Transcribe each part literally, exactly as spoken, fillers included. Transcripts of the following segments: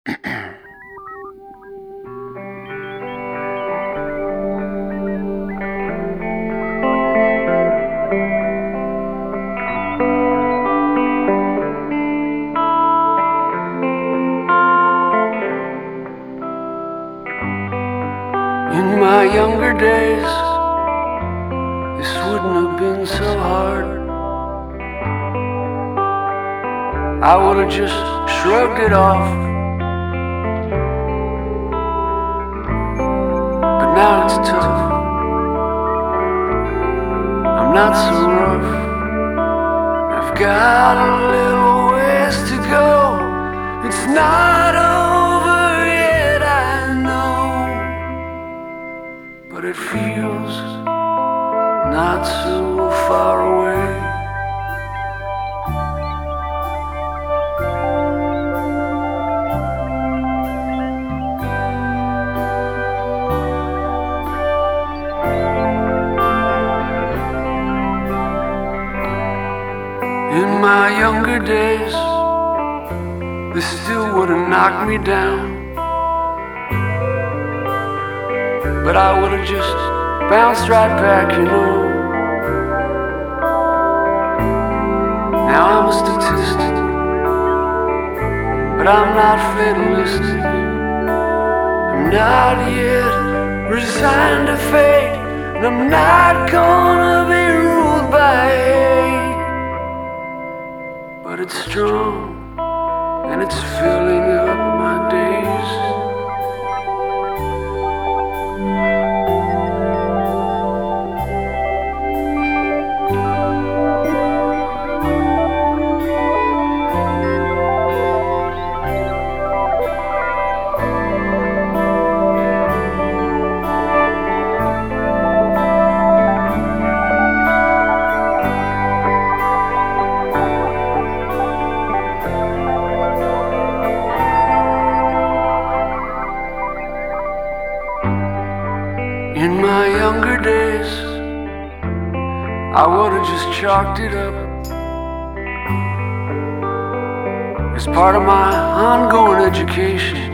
In my younger days, this wouldn't have been so hard. I would have just shrugged it off. But now it's tough. I'm not so rough. I've got a little ways to go. It's not over yet, I know. But it feels not so far away. In my younger days, this still would have knocked me down. But I would have just bounced right back, you know. Now I'm a statistic, but I'm not fatalistic. I'm not yet resigned to fate, and I'm not gonna be ruled by hate. But it's strong, and it's filling up my days. In my younger days, I would have just chalked it up as part of my ongoing education.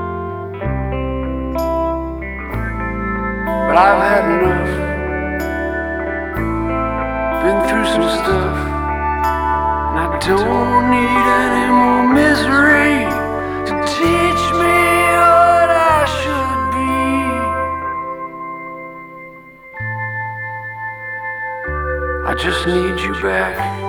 But I've had enough, been through some stuff, and I don't need any more misery to teach me what I should be. I just need you back.